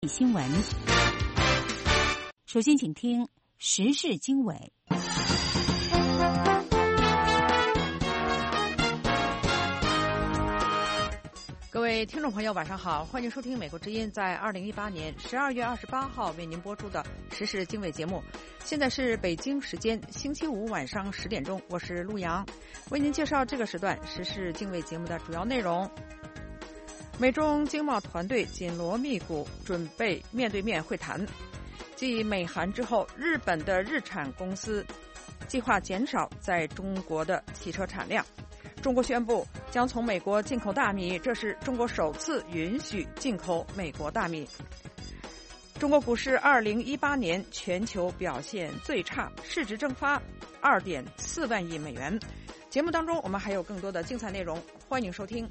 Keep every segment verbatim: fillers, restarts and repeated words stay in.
新闻。首先，请听时事经纬。 各位听众朋友，晚上好，欢迎收听美国之音在二零一八年十二月二十八号为您播出的时事经纬节目。现在是北京时间星期五晚上十点钟，我是陆阳，为您介绍这个时段时事经纬节目的主要内容。美中经贸团队紧锣密鼓准备面对面会谈。继美韩之后，日本的日产公司计划减少在中国的汽车产量。中国宣布将从美国进口大米，这是中国首次允许进口美国大米。中国股市二零一八年全球表现最差，市值蒸发二点四万亿美元。节目当中我们还有更多的精彩内容，欢迎收听。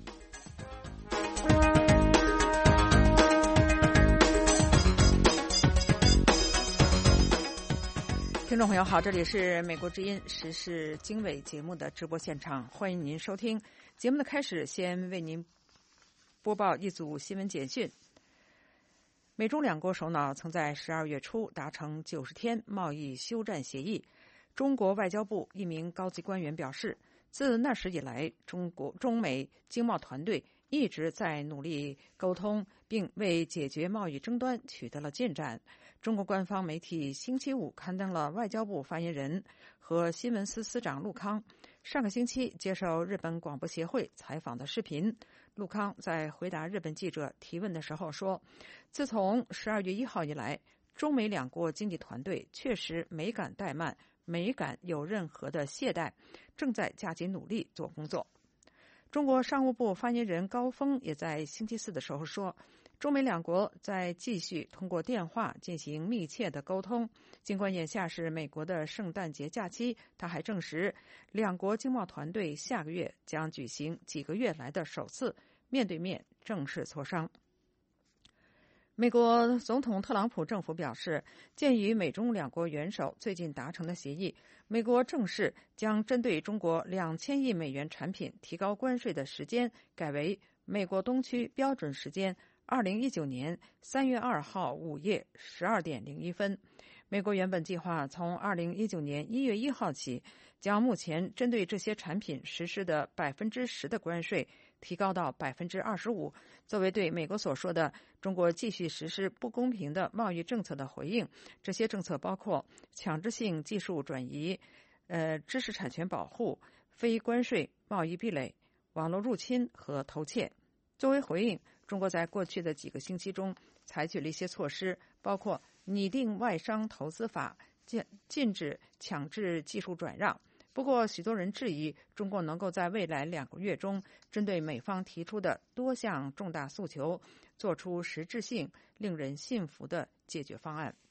听众朋友好，这里是美国之音时事经纬节目的直播现场，欢迎您收听。节目的开始，先为您播报一组新闻简讯。美中两国首脑曾在十二月初达成九十天贸易休战协议。中国外交部一名高级官员表示，自那时以来，中国中美经贸团队一直在努力沟通，并为解决贸易争端取得了进展。中国官方媒体星期五刊登了外交部发言人和新闻司司长陆康上个星期接受日本广播协会采访的视频。陆康在回答日本记者提问的时候说，自从十二月一号以来，中美两国经济团队确实没敢怠慢，没敢有任何的懈怠，正在加紧努力做工作。中国商务部发言人高峰也在星期四的时候说，中美两国在继续通过电话进行密切的沟通。尽管眼下是美国的圣诞节假期，他还证实，两国经贸团队下个月将举行几个月来的首次面对面正式磋商。美国总统特朗普政府表示，鉴于美中两国元首最近达成的协议，美国正式将针对中国两千亿美元产品提高关税的时间改为美国东区标准时间二零一九年三月二号午夜十二点零一分。美国原本计划从二零一九年一月一号起，将目前针对这些产品实施的百分之十的关税提高到百分之二十五，作为对美国所说的中国继续实施不公平的贸易政策的回应。这些政策包括强制性技术转移、呃知识产权保护、非关税贸易壁垒、网络入侵和偷窃。作为回应，中国在过去的几个星期中采取了一些措施，包括拟定外商投资法，禁禁止强制技术转让。不过，许多人质疑中国能够在未来两个月中针对美方提出的多项重大诉求，做出实质性、令人信服的解决方案。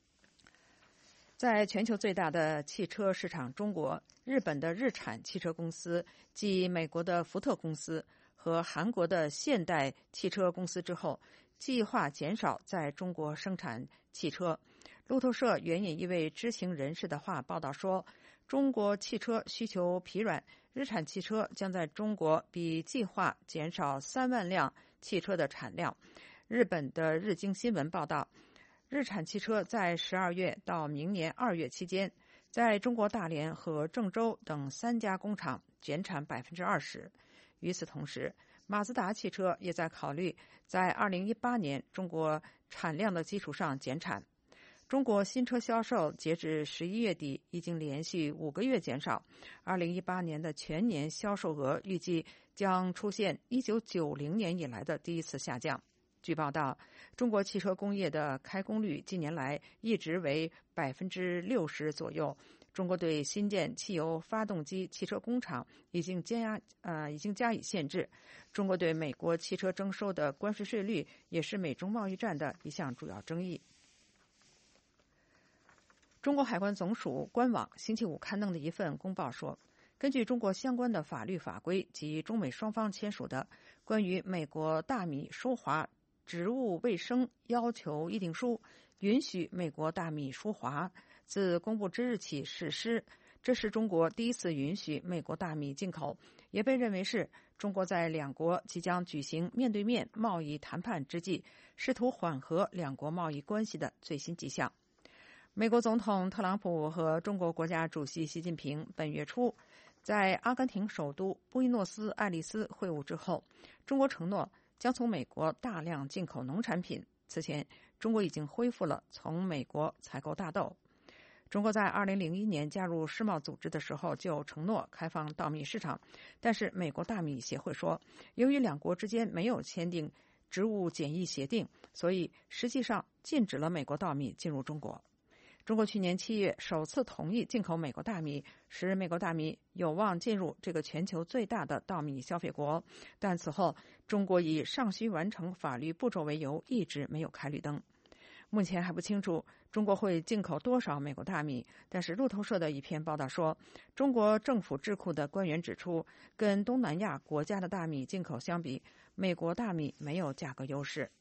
在全球最大的汽车市场中国，日本的日产汽车公司继美国的福特公司和韩国的现代汽车公司之后，计划减少在中国生产汽车。路透社援引一位知情人士的话报道说，中国汽车需求疲软，日产汽车将在中国比计划减少三万辆汽车的产量。日本的日经新闻报道，日产汽车在十二月到明年二月期间，在中国大连和郑州等三家工厂减产百分之二十。与此同时，马自达汽车也在考虑在二零一八年中国产量的基础上减产。中国新车销售截至十一月底已经连续五个月减少，二零一八年的全年销售额预计将出现一九九零年以来的第一次下降。据报道，中国汽车工业的开工率近年来一直为百分之六十左右。中国对新建汽油发动机汽车工厂已经加呃已经加以限制。中国对美国汽车征收的关税税率也是美中贸易战的一项主要争议。中国海关总署官网星期五刊登的一份公报说，根据中国相关的法律法规及中美双方签署的关于美国大米输华植物卫生要求议定书，允许美国大米输华自公布之日起实施。 这是中国第一次允许美国大米进口，也被认为是中国在两国即将举行面对面贸易谈判之际，试图缓和两国贸易关系的最新迹象。美国总统特朗普和中国国家主席习近平本月初在阿根廷首都布宜诺斯艾利斯会晤之后，中国承诺将从美国大量进口农产品。此前，中国已经恢复了从美国采购大豆。中国在二零零一年加入世贸组织的时候就承诺开放稻米市场，但是美国大米协会说，由于两国之间没有签订植物检疫协定，所以实际上禁止了美国稻米进入中国。中国去年七月首次同意进口美国大米，使美国大米有望进入这个全球最大的稻米消费国，但此后中国以尚需完成法律步骤为由，一直没有开绿灯。目前还不清楚中国会进口多少美国大米，但是路透社的一篇报道说，中国政府智库的官员指出，跟东南亚国家的大米进口相比，美国大米没有价格优势。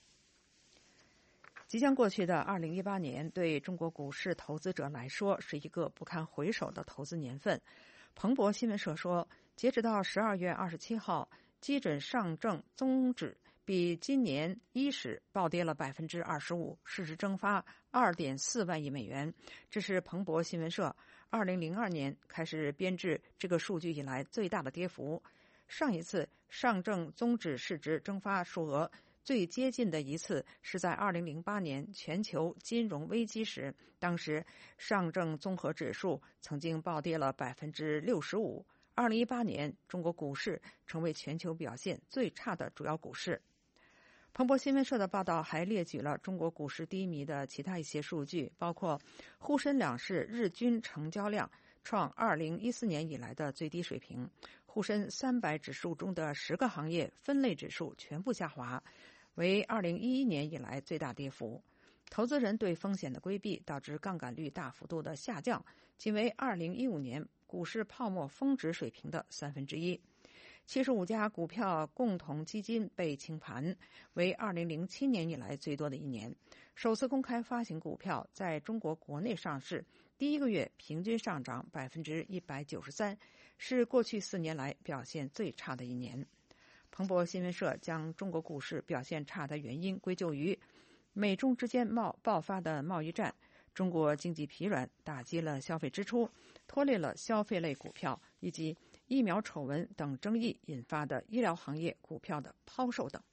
即将过去的二零一八年对中国股市投资者来说是一个不堪回首的投资年份。彭博新闻社说，截止到十二月二十七号，基准上证综指比今年伊始暴跌了百分之二十五，市值蒸发二点四万亿美元。这是彭博新闻社二零零二年开始编制这个数据以来最大的跌幅。上一次上证综指市值蒸发数额最接近的一次是在二零零八年全球金融危机时，当时上证综合指数曾经暴跌了百分之六十五。二零一八年，中国股市成为全球表现最差的主要股市。彭博新闻社的报道还列举了中国股市低迷的其他一些数据，包括沪深两市日均成交量创二零一四年以来的最低水平，沪深三百指数中的十个行业分类指数全部下滑，为二零一一年以来最大跌幅。投资人对风险的规避导致杠杆率大幅度的下降，仅为二零一五年股市泡沫峰值水平的三分之一。七十五家股票共同基金被清盘，为二零零七年以来最多的一年。首次公开发行股票在中国国内上市，第一个月平均上涨百分之一百九十三，是过去四年来表现最差的一年。彭博新闻社将中国股市表现差的原因归咎于美中之间贸爆发的贸易战，中国经济疲软打击了消费支出，拖累了消费类股票，以及疫苗丑闻等争议引发的医疗行业股票的抛售等。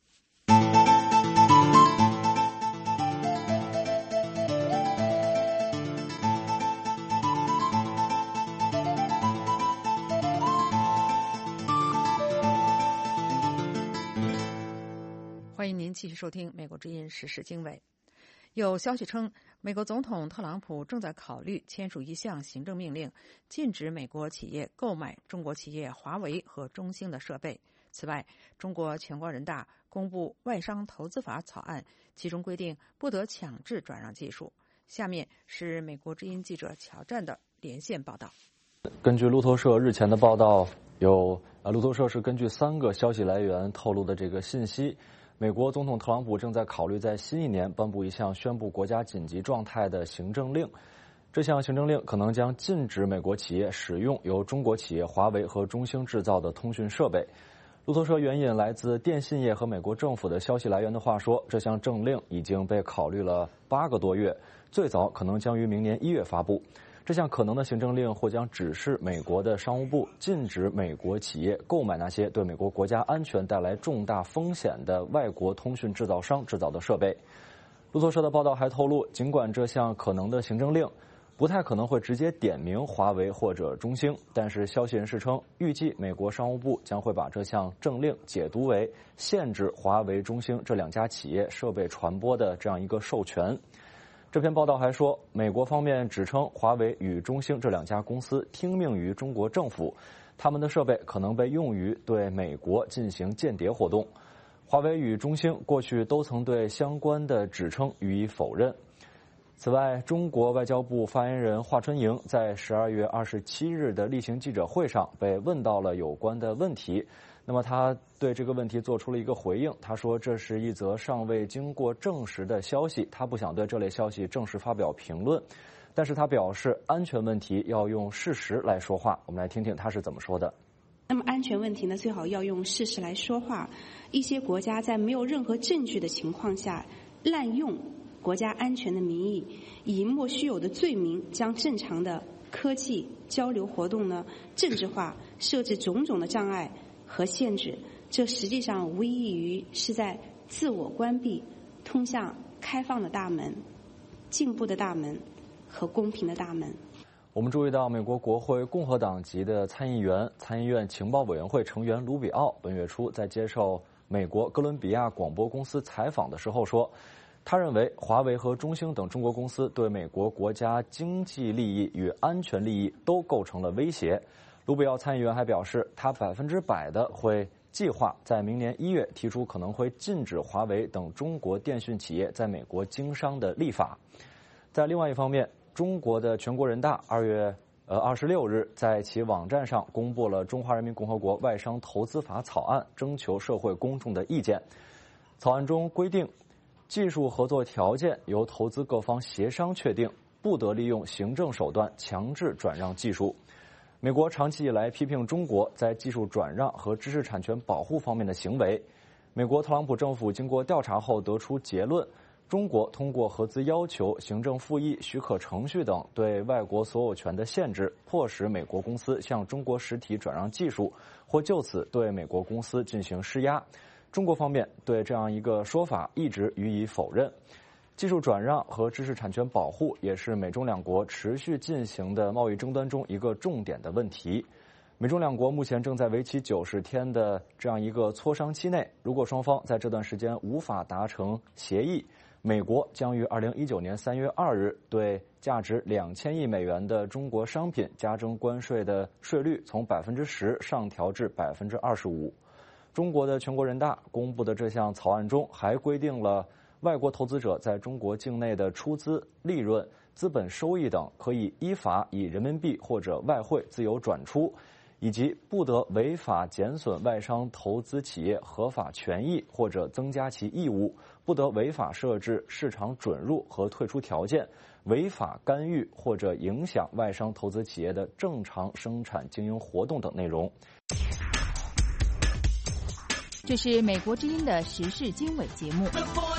欢迎您继续收听《美国之音时事经纬》。有消息称，美国总统特朗普正在考虑签署一项行政命令，禁止美国企业购买中国企业华为和中兴的设备。此外，中国全国人大公布外商投资法草案，其中规定不得强制转让技术。下面是美国之音记者乔战的连线报道。 根据路透社日前的报道，有呃，路透社是根据三个消息来源透露的这个信息。美国总统特朗普正在考虑在新一年颁布一项宣布国家紧急状态的行政令，这项行政令可能将禁止美国企业使用由中国企业华为和中兴制造的通讯设备。路透社援引来自电信业和美国政府的消息来源的话说，这项政令已经被考虑了八个多月，最早可能将于明年一月发布。这项可能的行政令或将指示美国的商务部禁止美国企业购买那些对美国国家安全带来重大风险的外国通讯制造商制造的设备。路透社的报道还透露，尽管这项可能的行政令不太可能会直接点名华为或者中兴，但是消息人士称，预计美国商务部将会把这项政令解读为限制华为、中兴这两家企业设备传播的这样一个授权。这篇报道还说，美国方面指称华为与中兴这两家公司听命于中国政府，他们的设备可能被用于对美国进行间谍活动。华为与中兴过去都曾对相关的指称予以否认。此外，中国外交部发言人华春莹在十二月二十七日的例行记者会上被问到了有关的问题， 那么他对这个问题做出了一个回应，他说这是一则尚未经过证实的消息，他不想对这类消息正式发表评论，但是他表示安全问题要用事实来说话。我们来听听他是怎么说的。 那么安全问题呢，最好要用事实来说话。一些国家在没有任何证据的情况下，滥用国家安全的名义，以莫须有的罪名将正常的科技交流活动呢政治化，设置种种的障碍和限制，这实际上无异于是在自我关闭通向开放的大门、进步的大门和公平的大门。 我们注意到，美国国会共和党籍的参议员、参议院情报委员会成员卢比奥本月初在接受美国哥伦比亚广播公司采访的时候说，他认为华为和中兴等中国公司对美国国家经济利益与安全利益都构成了威胁。卢比奥参议员还表示，他百分之百的会计划在明年一月提出可能会禁止华为等中国电讯企业在美国经商的立法。在另外一方面，中国的全国人大二月呃二十六日在其网站上公布了《中华人民共和国外商投资法》草案，征求社会公众的意见。草案中规定，技术合作条件由投资各方协商确定，不得利用行政手段强制转让技术。美国长期以来批评中国在技术转让和知识产权保护方面的行为。美国特朗普政府经过调查后得出结论，中国通过合资要求、行政复议、许可程序等对外国所有权的限制，迫使美国公司向中国实体转让技术，或就此对美国公司进行施压。中国方面对这样一个说法一直予以否认。技术转让和知识产权保护也是美中两国持续进行的贸易争端中一个重点的问题。美中两国目前正在为期九十天的这样一个磋商期内，如果双方在这段时间无法达成协议，美国将于二零一九年三月二日对价值两千亿美元的中国商品加征关税的税率从百分之十上调至百分之二十五。中国的全国人大公布的这项草案中还规定了外国投资者在中国境内的出资、利润、资本收益等可以依法以人民币或者外汇自由转出，以及不得违法减损外商投资企业合法权益或者增加其义务，不得违法设置市场准入和退出条件，违法干预或者影响外商投资企业的正常生产经营活动等内容。 这是美国之音的时事经纬节目。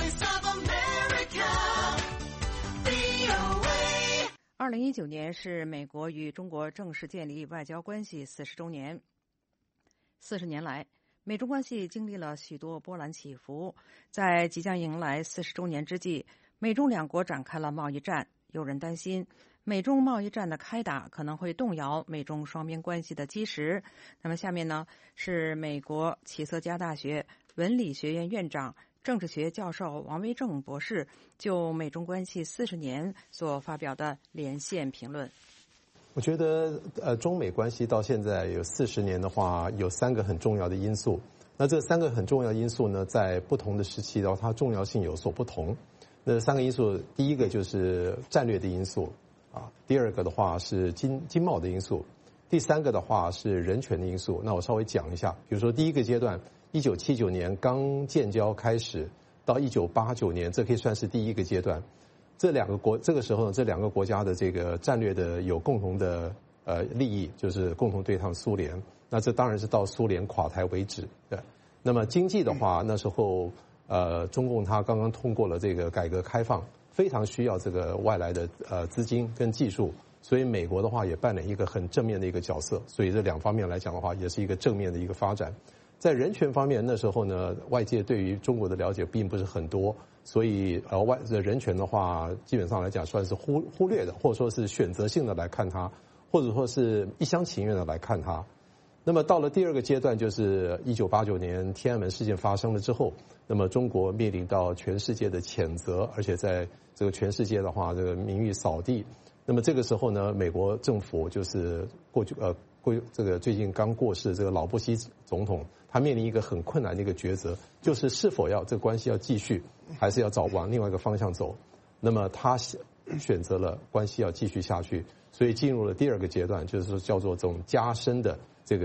二零一九年是美国与中国正式建立外交关系四十周年。四十年来，美中关系经历了许多波澜起伏。在即将迎来四十周年之际，美中两国展开了贸易战。有人担心，美中贸易战的开打可能会动摇美中双边关系的基石。那么下面呢，是美国启瑟加大学文理学院院长、政治学教授王威正博士就美中关系四十年所发表的连线评论。 我觉得，呃，中美关系到现在有四十年的话，有三个很重要的因素。那这三个很重要的因素呢，在不同的时期的话，它重要性有所不同。那三个因素，第一个就是战略的因素，啊，第二个的话是经经贸的因素，第三个的话是人权的因素。那我稍微讲一下，比如说第一个阶段，一九七九年刚建交开始，到一九八九年，这可以算是第一个阶段。这两个国这个时候呢，这两个国家的这个战略的有共同的呃利益，就是共同对抗苏联。那这当然是到苏联垮台为止。对，那么经济的话，那时候呃中共它刚刚通过了这个改革开放，非常需要这个外来的呃资金跟技术，所以美国的话也扮演一个很正面的一个角色。所以这两方面来讲的话，也是一个正面的一个发展。在人权方面，那时候呢，外界对于中国的了解并不是很多，所以呃外人权的话，基本上来讲算是忽忽略的，或者说是选择性的来看它，或者说是一厢情愿的来看它。那么到了第二个阶段，就是一九八九年天安门事件发生了之后，那么中国面临到全世界的谴责，而且在这个全世界的话，这个名誉扫地。那么这个时候呢，美国政府就是过去呃过这个最近刚过世这个老布希总统，他面临一个很困难的一个抉择，就是是否要这个关系要继续，还是要找往另外一个方向走。那么他选择了关系要继续下去，所以进入了第二个阶段，就是说叫做这种加深的这个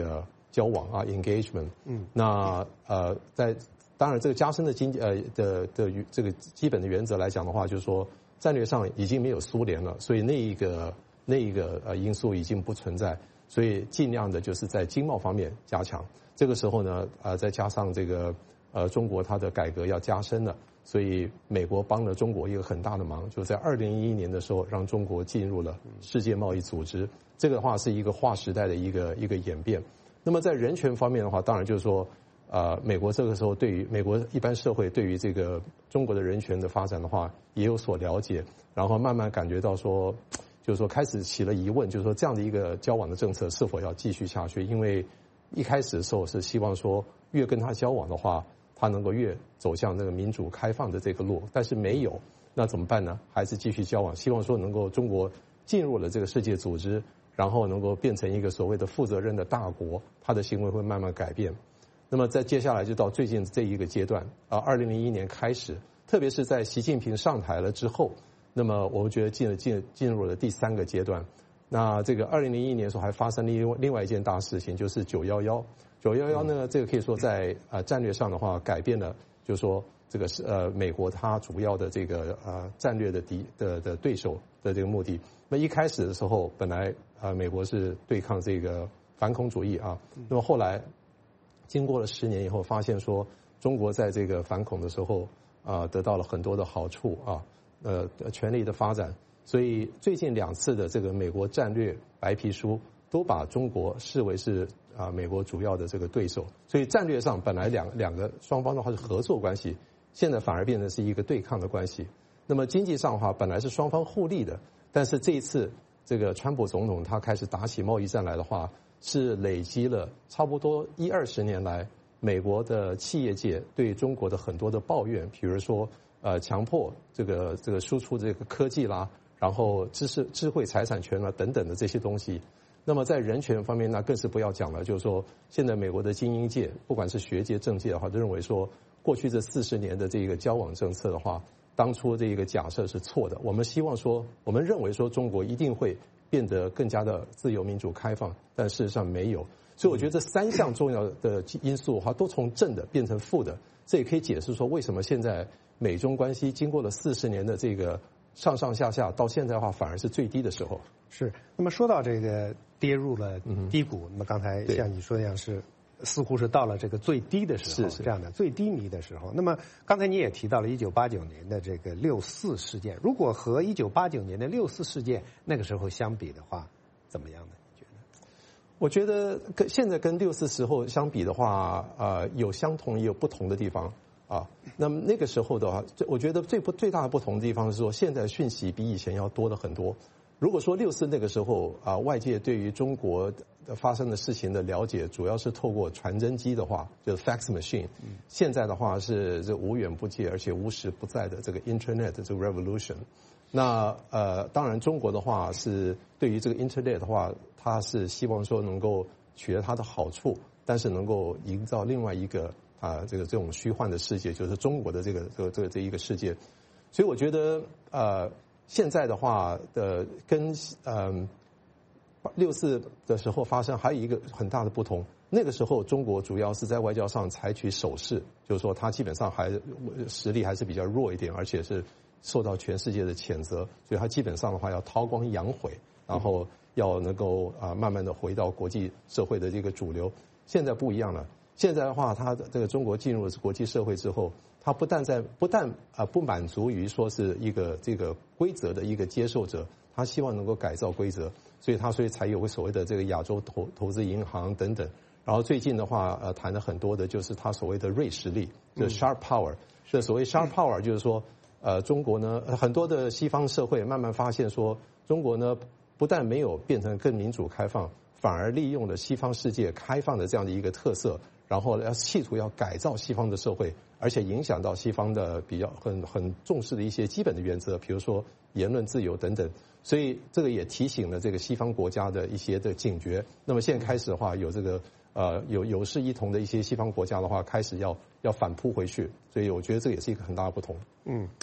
交往啊 engagement。 嗯， 那呃，在当然这个加深的经呃的的这个基本的原则来讲的话，就是说战略上已经没有苏联了，所以那一个那一个呃因素已经不存在，所以尽量的就是在经贸方面加强。这个时候呢，呃，再加上这个呃中国它的改革要加深了。所以美国帮了中国一个很大的忙，就在二零一一年的时候，让中国进入了世界贸易组织。这个的话是一个划时代的一个一个演变。那么在人权方面的话，当然就是说，呃，美国这个时候对于美国一般社会对于这个中国的人权的发展的话，也有所了解，然后慢慢感觉到说，就是说开始起了疑问，就是说这样的一个交往的政策是否要继续下去？因为一开始的时候是希望说，越跟他交往的话，他能够越走向那个民主开放的这个路，但是没有，那怎么办呢？还是继续交往，希望说能够中国进入了这个世界组织，然后能够变成一个所谓的负责任的大国，他的行为会慢慢改变。那么在接下来就到最近这一个阶段啊，二零零一年开始，特别是在习近平上台了之后，那么我们觉得进了进进入了第三个阶段。那这个二零零一年的时候还发生了另外另外一件大事情，就是九一一。九一一呢，这个可以说在呃战略上的话，改变了，就是说这个是呃美国它主要的这个呃战略的敌的的对手的这个目的。那一开始的时候，本来呃美国是对抗这个反恐主义啊，那么后来经过了十年以后，发现说中国在这个反恐的时候啊、呃、得到了很多的好处啊，呃权力的发展，所以最近两次的这个美国战略白皮书都把中国视为是啊美国主要的这个对手，所以战略上本来两两个双方的话是合作关系，现在反而变成是一个对抗的关系。那么经济上的话，本来是双方互利的，但是这一次这个川普总统他开始打起贸易战来的话，是累积了差不多一二十年来美国的企业界对中国的很多的抱怨，比如说呃强迫这个这个输出这个科技啦，然后知识智慧财产权啦等等的这些东西。那么在人权方面，那更是不要讲了。就是说，现在美国的精英界，不管是学界、政界的话，都认为说，过去这四十年的这个交往政策的话，当初这一个假设是错的。我们希望说，我们认为说，中国一定会变得更加的自由、民主、开放，但事实上没有。所以，我觉得这三项重要的因素的话，都从正的变成负的。这也可以解释说，为什么现在美中关系经过了四十年的这个上上下下，到现在的话反而是最低的时候。 是。那么说到这个跌入了低谷，嗯、那么刚才像你说的样是，似乎是到了这个最低的时候， 是是这样的最低迷的时候。那么刚才你也提到了一九八九年的这个六四事件，如果和一九八九年的六四事件那个时候相比的话，怎么样呢？你觉得？ 我觉得跟现在跟六四时候相比的话，呃，有相同也有不同的地方啊。那么那个时候的话，我觉得最不最大的不同的地方是说，现在讯息比以前要多了很多。如果说六四那个时候啊，外界对于中国发生的事情的了解，主要是透过传真机的话，就是 fax machine。现在的话是这无远不届而且无时不在的这个 internet 这个 revolution。那呃，当然中国的话是对于这个 internet 的话，它是希望说能够取得它的好处，但是能够营造另外一个啊这个这种虚幻的世界，就是中国的这个这个这个这一个世界。所以我觉得呃。现在的话的跟嗯六四的时候发生还有一个很大的不同，那个时候中国主要是在外交上采取守势，就是说它基本上还实力还是比较弱一点，而且是受到全世界的谴责，所以它基本上的话要韬光养晦，然后要能够啊慢慢的回到国际社会的这个主流。现在不一样了，现在的话，它这个中国进入了国际社会之后，它不但在不但啊不满足于说是一个这个规则的一个接受者，他希望能够改造规则，所以他所以才有个所谓的这个亚洲投投资银行等等。然后最近的话，呃，谈的很多的就是他所谓的锐实力，就是 sharp power。这所谓 sharp power 就是说，呃，中国呢很多的西方社会慢慢发现说，中国呢不但没有变成更民主开放，反而利用了西方世界开放的这样的一个特色，然后要企图要改造西方的社会，而且影响到西方的比较很很重视的一些基本的原则，比如说言论自由等等。所以这个也提醒了这个西方国家的一些的警觉。那么现在开始的话，有这个呃有有事一同的一些西方国家的话，开始要要反扑回去。所以我觉得这也是一个很大的不同。 嗯。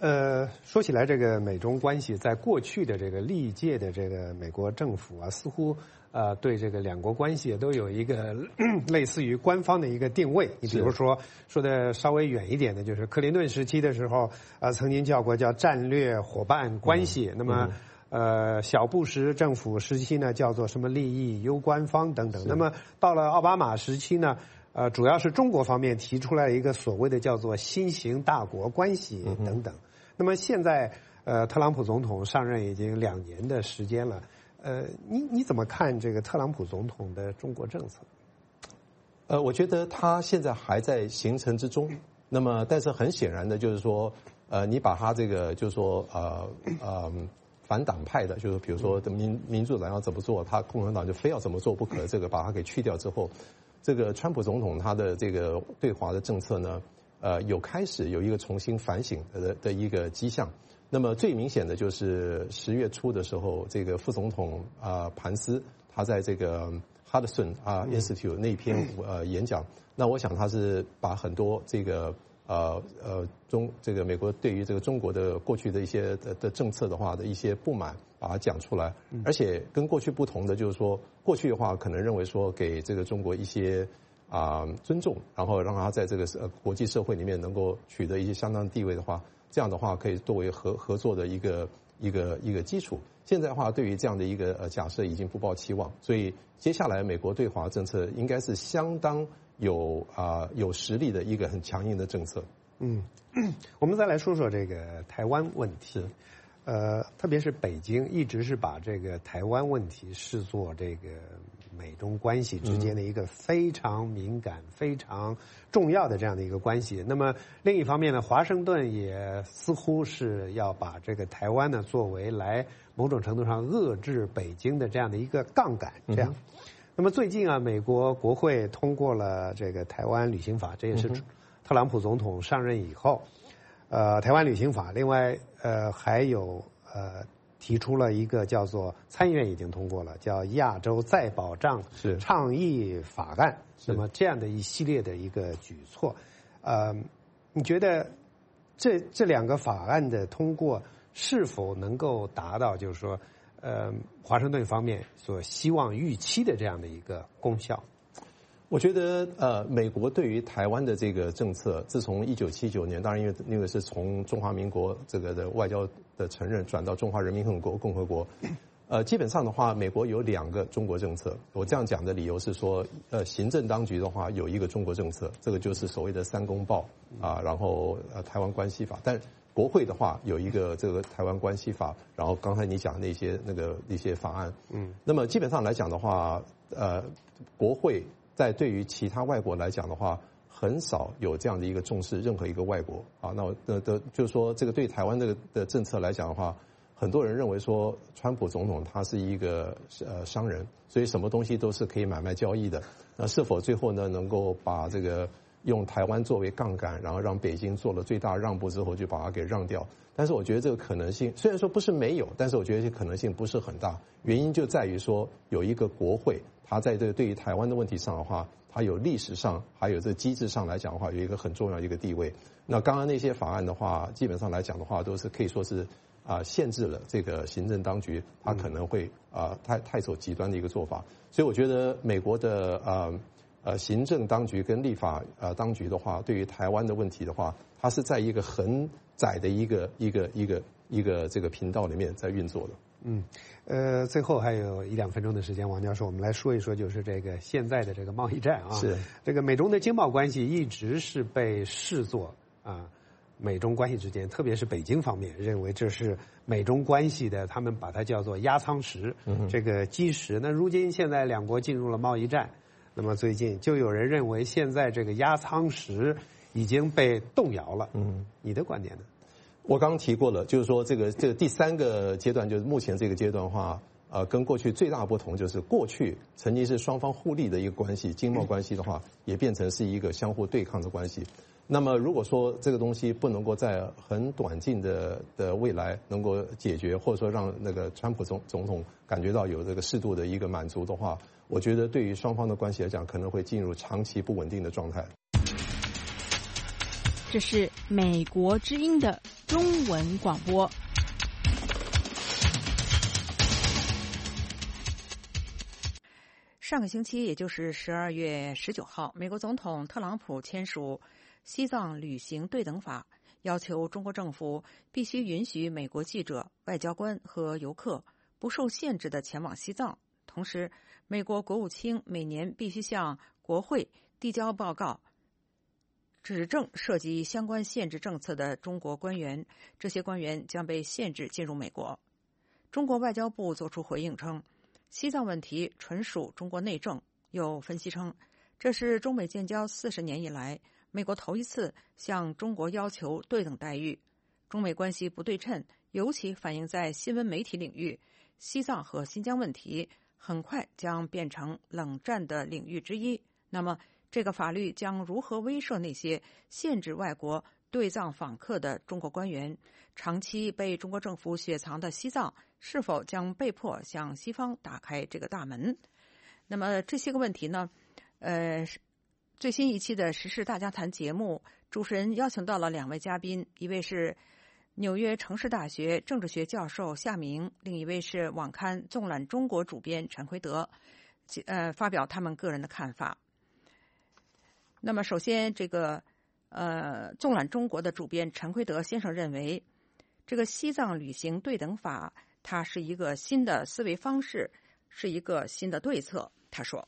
呃，说起来，这个美中关系在过去的这个历届的这个美国政府啊，似乎呃对这个两国关系都有一个类似于官方的一个定位。你比如说说的稍微远一点的，就是克林顿时期的时候，呃，曾经叫过叫战略伙伴关系。嗯、那么。嗯呃，小布什政府时期呢，叫做什么利益攸关方等等。那么到了奥巴马时期呢，呃，主要是中国方面提出来一个所谓的叫做新型大国关系等等。嗯、那么现在，呃，特朗普总统上任已经两年的时间了，呃，你你怎么看这个特朗普总统的中国政策？ 呃，我觉得他现在还在形成之中。那么，但是很显然的就是说，呃，你把他这个就是说，呃，呃。反党派的，就是比如说民民主党要怎么做，他共和党就非要怎么做不可，这个把它给去掉之后，这个川普总统他的这个对华的政策呢，呃，有开始有一个重新反省的的一个迹象。那么最明显的就是十月初的时候，这个副总统啊、呃、潘斯他在这个 Hudson 啊 Institute 那篇呃演讲，那我想他是把很多这个。呃呃，中这个美国对于这个中国的过去的一些的的政策的话的一些不满，把它讲出来。而且跟过去不同的就是说，过去的话可能认为说给这个中国一些啊、呃、尊重，然后让他在这个呃国际社会里面能够取得一些相当地位的话，这样的话可以作为合合作的一个一个一个基础。现在的话，对于这样的一个呃假设已经不抱期望，所以接下来美国对华政策应该是相当。有啊、呃、有实力的一个很强硬的政策。 嗯，我们再来说说这个台湾问题。呃，特别是北京一直是把这个台湾问题视作这个美中关系之间的一个非常敏感、嗯、非常重要的这样的一个关系。那么另一方面呢，华盛顿也似乎是要把这个台湾呢作为来某种程度上遏制北京的这样的一个杠杆，这样。嗯，那么最近啊，美国国会通过了这个台湾旅行法，这也是特朗普总统上任以后，呃，台湾旅行法。另外，呃，还有呃提出了一个叫做参议院已经通过了，叫亚洲再保障倡议法案。那么这样的一系列的一个举措，呃，你觉得这这两个法案的通过是否能够达到，就是说？呃，华盛顿方面所希望预期的这样的一个功效， 我觉得呃，美国对于台湾的这个政策，自从一九七九年，当然因为那个是从中华民国这个的外交的承认转到中华人民共和国共和国，呃，基本上的话，美国有两个中国政策。我这样讲的理由是说，呃，行政当局的话有一个中国政策，这个就是所谓的三公报啊，然后呃台湾关系法，但国会的话有一个这个台湾关系法，然后刚才你讲那些那个一些法案，嗯，那么基本上来讲的话，呃，国会在对于其他外国来讲的话，很少有这样的一个重视任何一个外国啊。那我的的就是说，这个对台湾这个的政策来讲的话，很多人认为说，川普总统他是一个呃商人，所以什么东西都是可以买卖交易的。那是否最后呢能够把这个用台湾作为杠杆，然后让北京做了最大让步之后，就把它给让掉？但是我觉得这个可能性虽然说不是没有，但是我觉得这可能性不是很大。原因就在于说，有一个国会，它在这个对于台湾的问题上的话，它有历史上还有这机制上来讲的话，有一个很重要的一个地位。那刚刚那些法案的话，基本上来讲的话，都是可以说是啊、呃、限制了这个行政当局，它可能会啊、呃、太太走极端的一个做法。所以我觉得美国的呃。呃，行政当局跟立法呃当局的话，对于台湾的问题的话，它是在一个很窄的一个一个一个一个这个频道里面在运作的。 嗯，呃，最后还有一两分钟的时间，王教授，我们来说一说，就是这个现在的这个贸易战啊， 是这个美中的经贸关系一直是被视作啊美中关系之间，特别是北京方面认为这是美中关系的，他们把它叫做压舱石，嗯、这个基石。那如今现在两国进入了贸易战。那么最近就有人认为现在这个压舱石已经被动摇了，嗯，你的观点呢？ 我刚刚提过了，就是说这个这个第三个阶段，就是目前这个阶段的话，呃，跟过去最大不同就是过去曾经是双方互利的一个关系，经贸关系的话，也变成是一个相互对抗的关系。那么如果说这个东西不能够在很短近的的未来能够解决，或者说让那个川普总总统感觉到有这个适度的一个满足的话，我觉得对于双方的关系来讲，可能会进入长期不稳定的状态。 这是美国之音的中文广播。 上个星期，也就是十二月十九号，美国总统特朗普签署西藏旅行对等法，要求中国政府必须允许美国记者、外交官和游客不受限制地前往西藏。同时，美国国务卿每年必须向国会递交报告，指证涉及相关限制政策的中国官员，这些官员将被限制进入美国。中国外交部作出回应称，西藏问题纯属中国内政。有分析称，这是中美建交四十年以来，美国头一次向中国要求对等待遇。中美关系不对称，尤其反映在新闻媒体领域。西藏和新疆问题很快将变成冷战的领域之一。那么，这个法律将如何威慑那些限制外国对藏访客的中国官员？长期被中国政府雪藏的西藏是否将被迫向西方打开这个大门？那么这些个问题呢？呃，最新一期的时事大家谈节目，主持人邀请到了两位嘉宾，一位是纽约城市大学政治学教授夏明，另一位是网刊《纵览中国》主编陈奎德，呃，发表他们个人的看法。那么，首先，这个呃，《纵览中国》的主编陈奎德先生认为，这个西藏旅行对等法，它是一个新的思维方式，是一个新的对策。他说，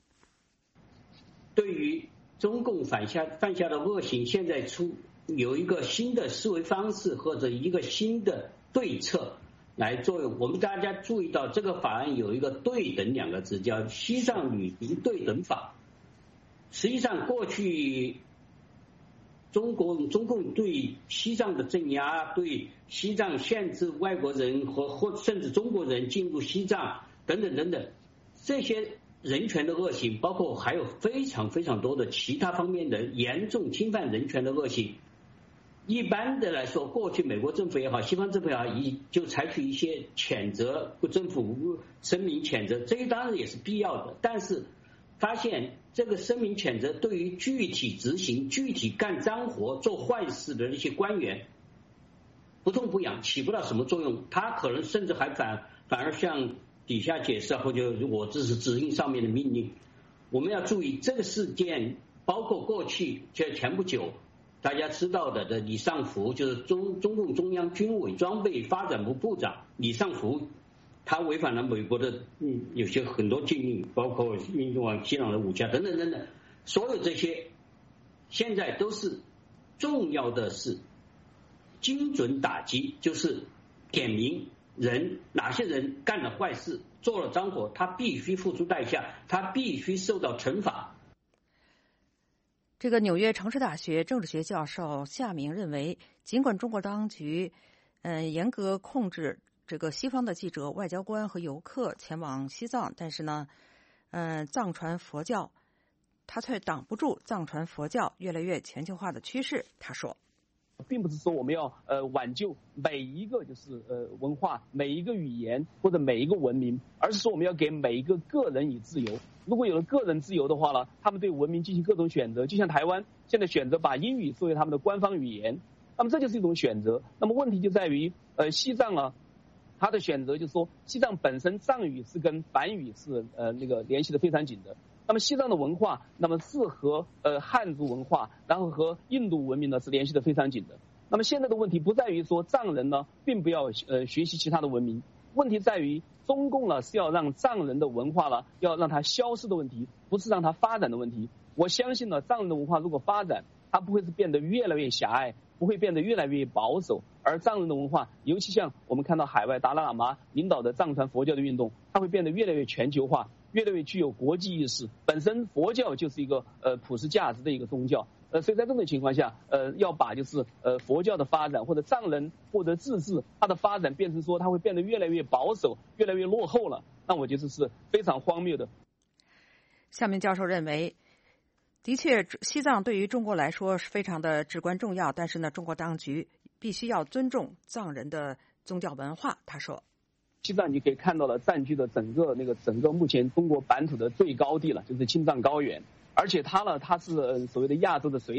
对于中共犯下犯下的恶行，现在出有一个新的思维方式或者一个新的对策来作用。我们大家注意到，这个法案有一个对等两个字，叫西藏旅行对等法。实际上，过去中国中共对西藏的镇压，对西藏限制外国人和或甚至中国人进入西藏等等等等，这些人权的恶行，包括还有非常非常多的其他方面的严重侵犯人权的恶行。一般的来说，过去美国政府也好，西方政府也好，以就采取一些谴责，政府声明谴责，这当然也是必要的。但是发现这个声明谴责对于具体执行、具体干脏活、做坏事的那些官员不痛不痒，起不到什么作用。他可能甚至还反反而向底下解释，或者我这是执行上面的命令。我们要注意这个事件，包括过去就前不久大家知道的的李尚福，就是中中共中央军委装备发展部部长李尚福，他违反了美国的嗯有些很多禁令，包括运动往伊朗的武器等等等等，所有这些现在都是重要的是精准打击，就是点名人哪些人干了坏事，做了脏活，他必须付出代价，他必须受到惩罚。 这个纽约城市大学政治学教授夏明认为，尽管中国当局嗯、呃、严格控制这个西方的记者、外交官和游客前往西藏，但是呢，嗯、呃，藏传佛教，它却挡不住藏传佛教越来越全球化的趋势。他说， 并不是说我们要呃挽救每一个就是呃文化、每一个语言或者每一个文明，而是说我们要给每一个个人以自由。如果有了个人自由的话呢，他们对文明进行各种选择，就像台湾现在选择把英语作为他们的官方语言，那么这就是一种选择。那么问题就在于呃西藏啊，他的选择就是说，西藏本身藏语是跟梵语是呃那个联系的非常紧的。那么西藏的文化，那么是和呃汉族文化，然后和印度文明呢是联系的非常紧的。那么现在的问题不在于说藏人呢并不要呃学习其他的文明，问题在于中共呢是要让藏人的文化呢要让它消失的问题，不是让它发展的问题。我相信呢，藏人的文化如果发展，它不会是变得越来越狭隘，不会变得越来越保守，而藏人的文化，尤其像我们看到海外达赖喇嘛领导的藏传佛教的运动，它会变得越来越全球化，越来越具有国际意识。本身佛教就是一个呃普世价值的一个宗教，呃，所以在这种情况下，呃，要把就是呃佛教的发展或者藏人获得自治，它的发展变成说它会变得越来越保守，越来越落后了，那我觉得是非常荒谬的。 夏明教授认为，的确，西藏对于中国来说是非常的至关重要，但是呢，中国当局必须要尊重藏人的宗教文化。他说， 西藏你可以看到了占据了整个那个整个目前中国版图的最高地了，就是青藏高原，而且它呢，它是所谓的亚洲的水塔，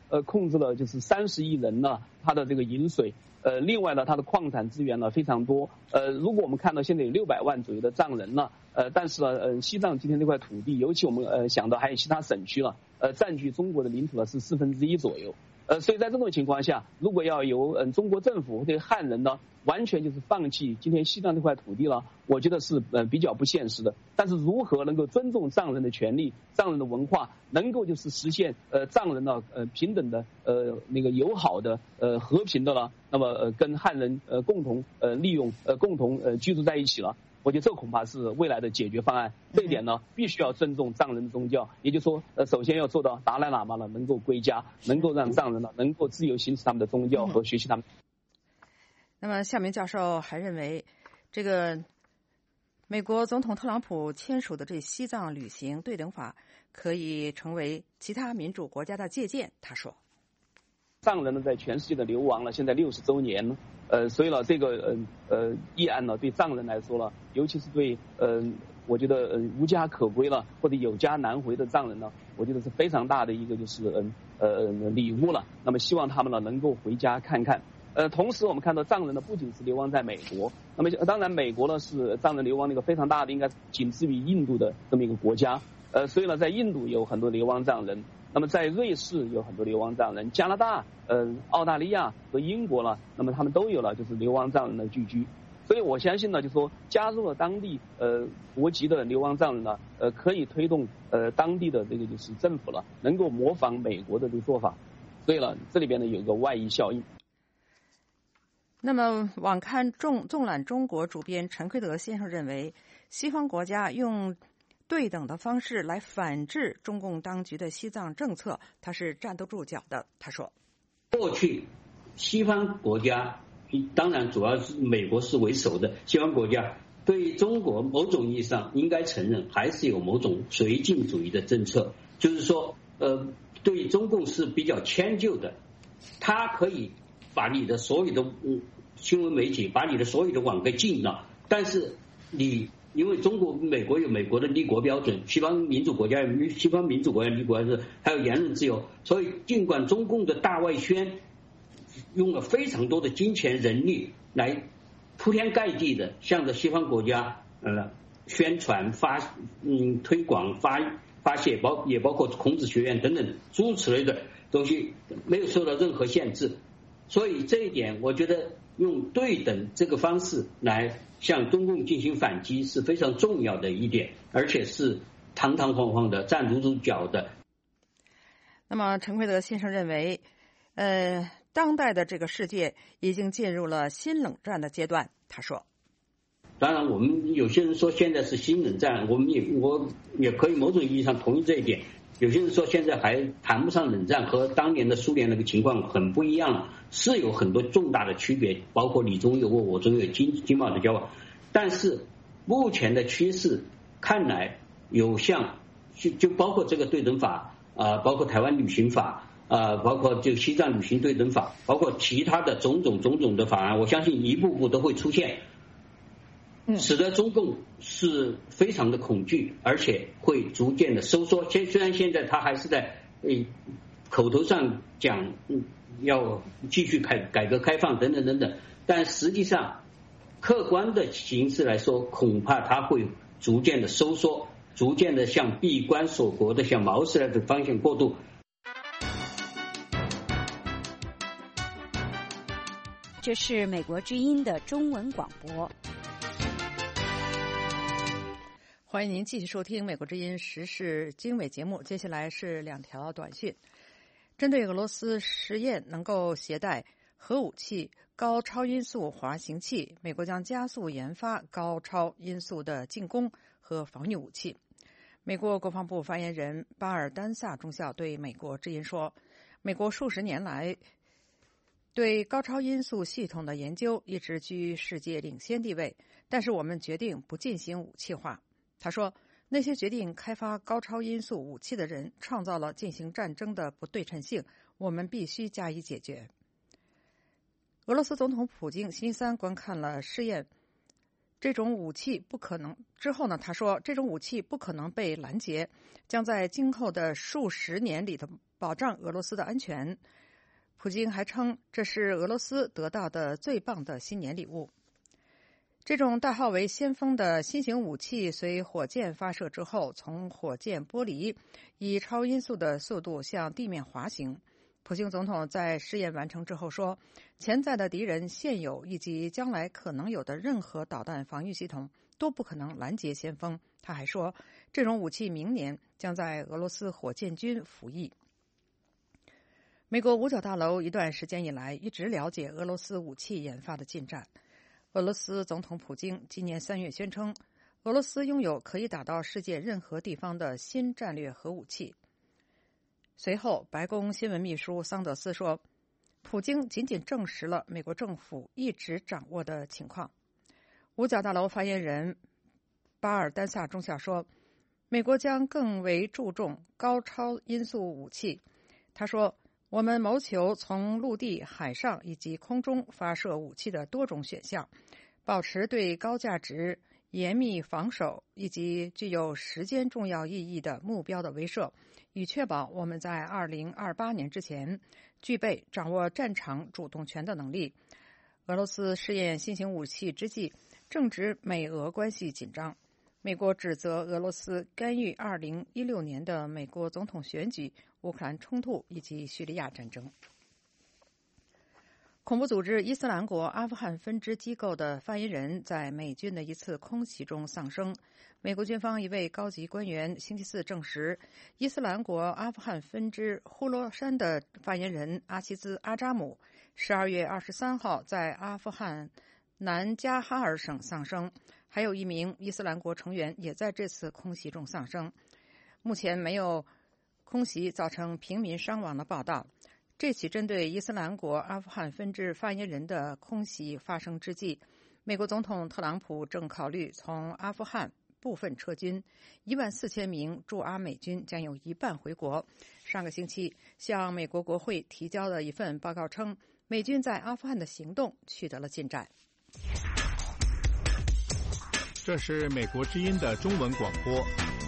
呃控制了就是三十亿人呢，它的这个饮水。呃，另外呢，它的矿产资源呢非常多。呃，如果我们看到现在有六百万左右的藏人呢，呃，但是呢，呃，西藏今天这块土地，尤其我们呃想到还有其他省区了，呃，占据中国的领土呢是四分之一左右。呃，所以在这种情况下，如果要由嗯、呃、中国政府或者汉人呢，完全就是放弃今天西藏这块土地了，我觉得是呃比较不现实的。但是如何能够尊重藏人的权利、藏人的文化，能够就是实现呃藏人呢呃平等的呃那个友好的呃和平的了，那么呃跟汉人呃共同呃利用呃共同呃居住在一起了。我觉得这恐怕是未来的解决方案。这一点呢，必须要尊重藏人的宗教，也就是说，呃，首先要做到达赖喇嘛呢能够归家，能够让藏人呢能够自由行使他们的宗教和学习他们。 那么，夏明教授还认为，这个美国总统特朗普签署的这西藏旅行对等法可以成为其他民主国家的借鉴。他说， 藏人呢在全世界的流亡了，现在六十周年了。呃，所以呢，这个呃呃议案呢，对藏人来说呢，尤其是对呃，我觉得呃无家可归了或者有家难回的藏人呢，我觉得是非常大的一个就是嗯呃呃礼物了。那么希望他们呢能够回家看看。呃，同时我们看到藏人呢不仅是流亡在美国，那么当然美国呢是藏人流亡的一个非常大的，应该仅次于印度的这么一个国家。呃，所以呢，在印度有很多流亡藏人。那么在瑞士有很多流亡藏人，加拿大、呃、澳大利亚和英国呢，那么他们都有了就是流亡藏人的聚居。所以我相信呢，就是说加入了当地呃国籍的流亡藏人呢，呃可以推动呃当地的这个就是政府了，能够模仿美国的这个做法。所以呢，这里边呢有一个外溢效应。 那么，网刊纵纵览中国主编陈奎德先生认为，西方国家用对等的方式来反制中共当局的西藏政策，他是站得住脚的。他说， 过去西方国家，当然主要是美国是为首的西方国家，对中国某种意义上应该承认还是有某种绥靖主义的政策，就是说呃，对中共是比较迁就的，他可以把你的所有的嗯新闻媒体，把你的所有的网给禁了，但是你因为中国美国有美国的立国标准，西方民主国家有西方民主国家立国标准，还有言论自由，所以尽管中共的大外宣用了非常多的金钱人力来铺天盖地的向着西方国家呃宣传发嗯推广发发泄，包也包括孔子学院等等诸如此类的东西，没有受到任何限制。所以这一点我觉得用对等这个方式来向中共进行反击是非常重要的一点，而且是堂堂皇皇的站得住脚的。 那么陈奎德先生认为呃，当代的这个世界已经进入了新冷战的阶段。他说， 当然我们有些人说现在是新冷战，我们也我也可以某种意义上同意这一点。有些人说现在还谈不上冷战，和当年的苏联那个情况很不一样了，是有很多重大的区别，包括你中有我，我中有，经经贸的交往。但是目前的趋势看来有像就就包括这个对等法啊、呃，包括台湾旅行法啊、呃，包括就西藏旅行对等法，包括其他的种种种种的法案，我相信一步步都会出现。使得中共是非常的恐惧，而且会逐渐的收缩。虽虽然现在他还是在呃口头上讲嗯要继续改改革开放等等等等，但实际上客观的形势来说，恐怕他会逐渐的收缩，逐渐的向闭关锁国的向毛氏那种方向过渡。 这是美国之音的中文广播。 欢迎您继续收听美国之音时事经纬节目。接下来是两条短讯。针对俄罗斯实验能够携带核武器、高超音速滑行器，美国将加速研发高超音速的进攻和防御武器。美国国防部发言人巴尔丹萨中校对美国之音说，美国数十年来对高超音速系统的研究一直居世界领先地位，但是我们决定不进行武器化。他说，那些决定开发高超音速武器的人创造了进行战争的不对称性，我们必须加以解决。俄罗斯总统普京星期三观看了试验这种武器不可能之后呢，他说这种武器不可能被拦截，将在今后的数十年里的保障俄罗斯的安全。普京还称这是俄罗斯得到的最棒的新年礼物。这种代号为先锋的新型武器随火箭发射之后，从火箭玻璃以超音速的速度向地面滑行。普京总统在试验完成之后说，潜在的敌人现有以及将来可能有的任何导弹防御系统都不可能拦截先锋。他还说，这种武器明年将在俄罗斯火箭军服役。美国五角大楼一段时间以来一直了解俄罗斯武器研发的进展。俄罗斯总统普京今年三月宣称，俄罗斯拥有可以打到世界任何地方的新战略核武器。随后，白宫新闻秘书桑德斯说，普京仅仅证实了美国政府一直掌握的情况。五角大楼发言人巴尔丹萨中校说，美国将更为注重高超音速武器。他说，我们谋求从陆地、海上以及空中发射武器的多种选项，保持对高价值、严密防守以及具有时间重要意义的目标的威慑，以确保我们在二零二八年之前具备掌握战场主动权的能力。俄罗斯试验新型武器之际，正值美俄关系紧张。美国指责俄罗斯干预二零一六年的美国总统选举、乌克兰冲突以及叙利亚战争。恐怖组织伊斯兰国阿富汗分支机构的发言人在美军的一次空袭中丧生。美国军方一位高级官员星期四证实，伊斯兰国阿富汗分支呼罗珊的发言人阿齐兹·阿扎姆十二月二十三号在阿富汗南加哈尔省丧生，还有一名伊斯兰国成员也在这次空袭中丧生。目前没有空袭造成平民伤亡的报道。这起针对伊斯兰国阿富汗分支发言人的空袭发生之际，美国总统特朗普正考虑从阿富汗部分撤军，一万四千名驻阿美军将有一半回国。上个星期向美国国会提交的一份报告称，美军在阿富汗的行动取得了进展。 这是美国之音的中文广播。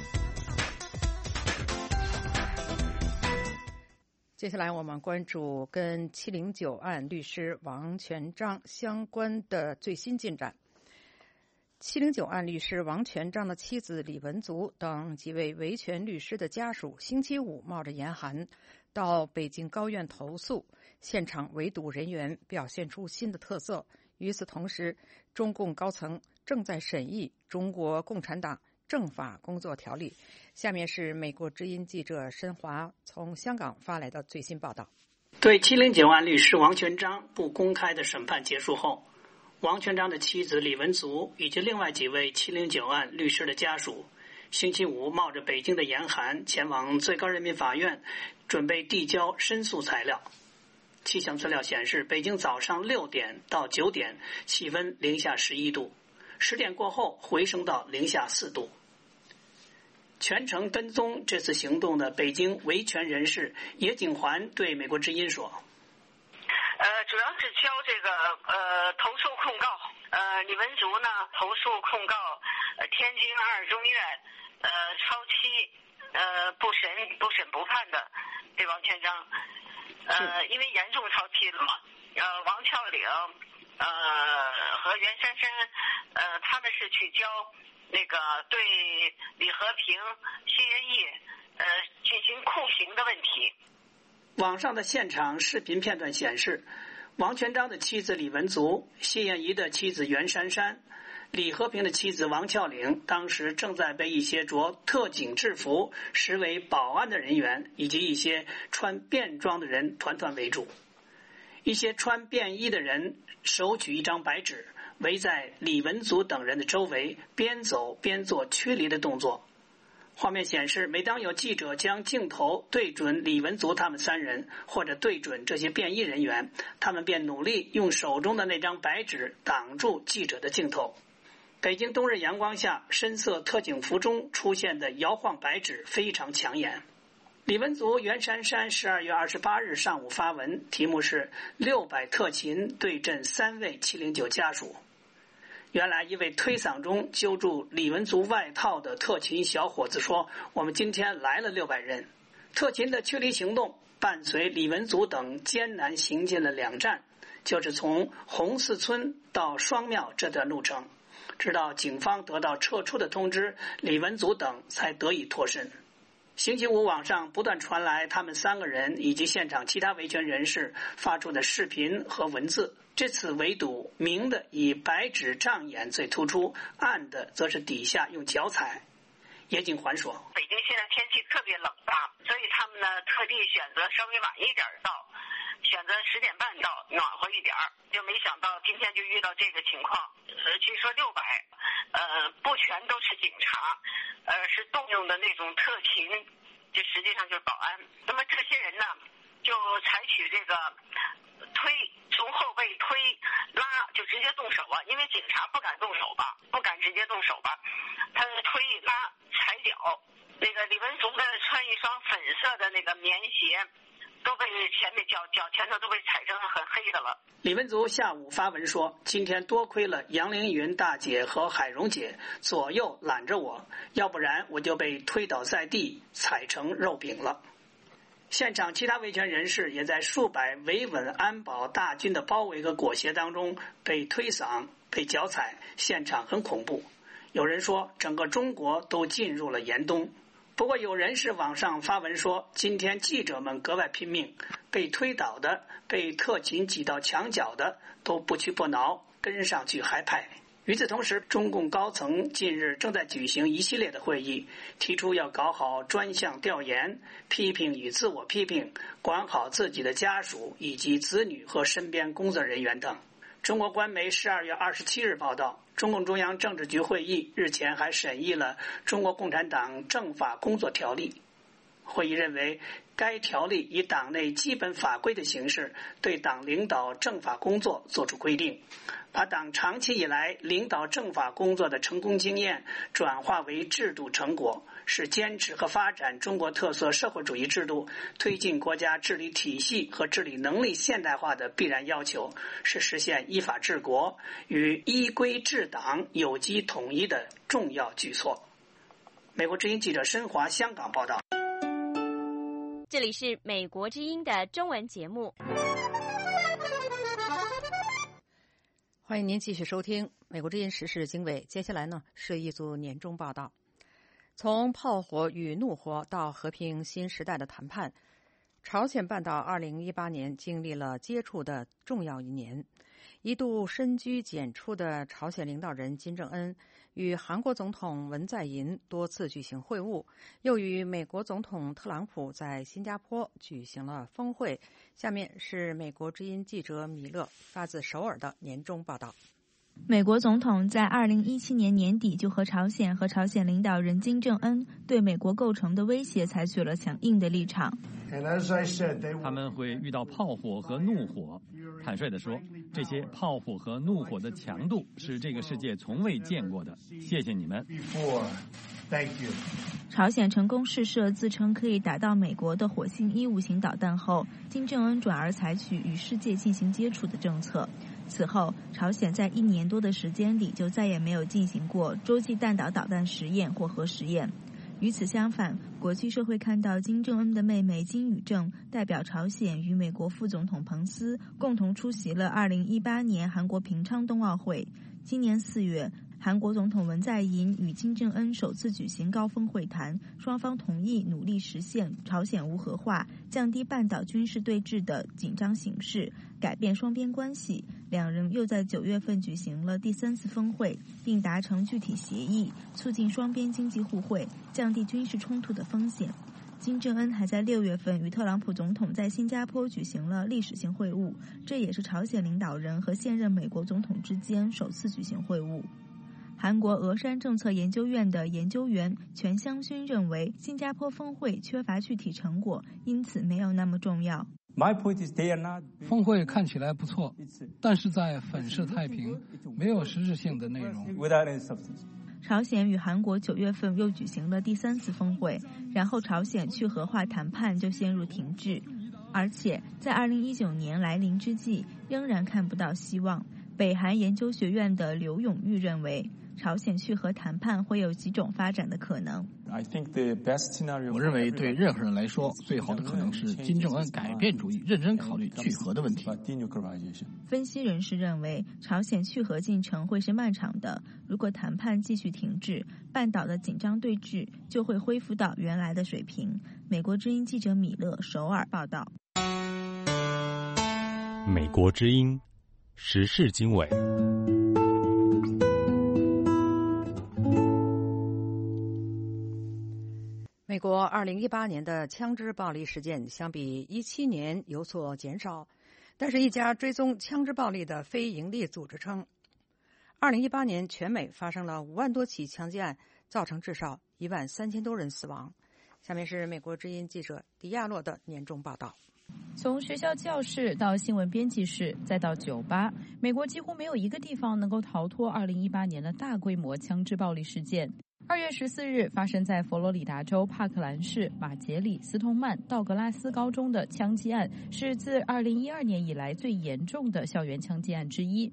接下来我们关注跟七零九案律师王全璋相关的最新进展。七零九案律师王全璋的妻子李文足等几位维权律师的家属星期五冒着严寒到北京高院投诉，现场围堵人员表现出新的特色。与此同时，中共高层正在审议中国共产党政法工作条例。下面是美国之音记者申华从香港发来的最新报道。 对七零九案律师王全璋不公开的审判结束后，王全璋的妻子李文足以及另外几位七零九案律师的家属星期五冒着北京的严寒前往最高人民法院，准备递交申诉材料。气象资料显示，北京早上六点到九点气温零下十一度，十点过后回升到零下四度。全程跟踪这次行动的北京维权人士叶景环对美国之音说：“ 呃，主要是交这个呃投诉控告，呃李文足呢投诉控告呃天津二中院呃超期呃不审不审不判的对王全璋，呃因为严重超期了嘛，呃王峭岭呃和袁姗姗呃他们是去交。”那个对李和平、谢元义呃进行酷刑的问题。 网上的现场视频片段显示，王全璋的妻子李文足、谢燕仪的妻子袁姗姗、李和平的妻子王峭岭当时正在被一些着特警制服、实为保安的人员以及一些穿便装的人团团围住。一些穿便衣的人手举一张白纸，围在李文足等人的周围，边走边做驱离的动作。画面显示，每当有记者将镜头对准李文足他们三人，或者对准这些便衣人员，他们便努力用手中的那张白纸挡住记者的镜头。北京冬日阳光下，深色特警服中出现的摇晃白纸非常抢眼。李文足、袁姗姗十二月二十八日上午发文，题目是六百特勤对阵三位七零九家属。原来一位推搡中揪住李文足外套的特勤小伙子说：“我们今天来了六百人。”特勤的驱离行动伴随李文足等艰难行进了两站，就是从红四村到双庙这段路程，直到警方得到撤出的通知，李文足等才得以脱身。星期五网上不断传来他们三个人以及现场其他维权人士发出的视频和文字。这次围堵明的以白纸障眼最突出，暗的则是底下用脚踩。叶景环说， 北京现在天气特别冷啊，所以他们呢特地选择稍微晚一点到，选择十点半到，暖和一点，就没想到今天就遇到这个情况。呃，据说六百，呃，不全都是警察，呃，是动用的那种特勤，这实际上就是保安。那么这些人呢，就采取这个推，从后背推拉，就直接动手啊，因为警察不敢动手吧，不敢直接动手吧，他推拉踩脚。那个李文足呢，穿一双粉色的那个棉鞋。都被前面脚脚前头都被踩成很黑的了。 李文足下午发文说，今天多亏了杨凌云大姐和海蓉姐左右揽着我，要不然我就被推倒在地，踩成肉饼了。现场其他维权人士也在数百维稳安保大军的包围和裹挟当中被推搡、被脚踩，现场很恐怖。有人说，整个中国都进入了严冬。不过有人是网上发文说，今天记者们格外拼命，被推倒的、被特勤挤到墙角的都不屈不挠，跟上去嗨派。与此同时，中共高层近日正在举行一系列的会议，提出要搞好专项调研、批评与自我批评，管好自己的家属以及子女和身边工作人员等。中国官媒十二月二十七日报道，中共中央政治局会议日前还审议了中国共产党政法工作条例。会议认为，该条例以党内基本法规的形式对党领导政法工作作出规定，把党长期以来领导政法工作的成功经验转化为制度成果，是坚持和发展中国特色社会主义制度、推进国家治理体系和治理能力现代化的必然要求，是实现依法治国与依规治党有机统一的重要举措。美国之音记者申华香港报道。 这里是美国之音的中文节目， 欢迎您继续收听美国之音时事经纬。接下来呢是一组年终报道。从炮火与怒火到和平新时代的谈判，朝鲜半岛二零一八年经历了接触的重要一年。一度深居简出的朝鲜领导人金正恩与韩国总统文在寅多次举行会晤，又与美国总统特朗普在新加坡举行了峰会。下面是美国之音记者米勒发自首尔的年终报道。 美国总统在二零一七年年底就和朝鲜和朝鲜领导人金正恩对美国构成的威胁采取了强硬的立场。 他们会遇到炮火和怒火。坦率地说，这些炮火和怒火的强度是这个世界从未见过的。谢谢你们。 朝鲜成功试射自称可以打到美国的火星一五型导弹后，金正恩转而采取与世界进行接触的政策。此后，朝鲜在一年多的时间里就再也没有进行过洲际弹道导弹实验或核实验。与此相反，国际社会看到金正恩的妹妹金宇正代表朝鲜与美国副总统彭斯共同出席了二零一八年韩国平昌冬奥会。今年四月，韩国总统文在寅与金正恩首次举行高峰会谈，双方同意努力实现朝鲜无核化，降低半岛军事对峙的紧张形势，改变双边关系。两人又在九月份举行了第三次峰会，并达成具体协议，促进双边经济互惠，降低军事冲突的风险。金正恩还在六月份与特朗普总统在新加坡举行了历史性会晤，这也是朝鲜领导人和现任美国总统之间首次举行会晤。韩国峨山政策研究院的研究员全相勋认为，新加坡峰会缺乏具体成果，因此没有那么重要。 峰会看起来不错，但是在粉饰太平，没有实质性的内容。 朝鲜与韩国九月份又举行了第三次峰会，然后朝鲜去核化谈判就陷入停滞，而且在二零一九年来临之际，仍然看不到希望。 北韩研究学院的刘永玉认为，朝鲜叙和谈判会有几种发展的可能。 我认为对任何人来说，最好的可能是金正恩改变主意，认真考虑去核的问题。 分析人士认为，朝鲜去核进程会是漫长的，如果谈判继续停滞，半岛的紧张对峙就会恢复到原来的水平。美国之音记者米勒首尔报道。 美国之音时事经纬。 美国二零一八年的枪支暴力事件相比一七年有所减少，但是一家追踪枪支暴力的非营利组织称，二零一八年全美发生了五万多起枪击案，造成至少一万三千多人死亡。下面是美国之音记者迪亚洛的年终报道。 从学校教室到新闻编辑室，再到酒吧，美国几乎没有一个地方能够逃脱二零一八年的大规模枪支暴力事件。二月十四日发生在佛罗里达州帕克兰市马杰里斯通曼道格拉斯高中的枪击案，是自二零一二年以来最严重的校园枪击案之一。